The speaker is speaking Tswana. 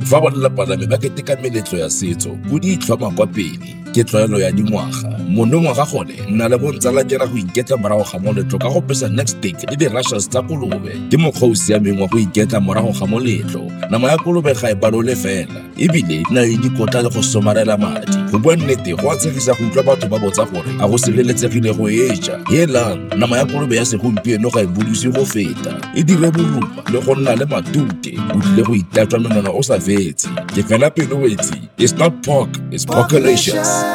Fa ba lelapa la me ba keteka meletlo ya setso, go di itlhoma kwa pele ke tlwaelo ya dingwaga. Monongwaga gone nna le bontsala ke ra go iketla morago ga moletlo ka go pesa next steak le di-rushes tsa kolobe. Ke mokgwa o siameng wa go iketla morago ga moletlo. Nama ya kolobe ga e balole fela, ebile na le dikotla le go somarela madi. Go bua nnete go a tshegisa go utlwa batho ba botsa gore a go sireletsegile go e ja. Helang, nama ya kolobe ya segompieno ga e bodisi go feta, e dire boluma le go nna le matute. O tlile go itatswa menwana o sa fetse. Ke fela pelo wetsi, it's not pork, it's porkalicious.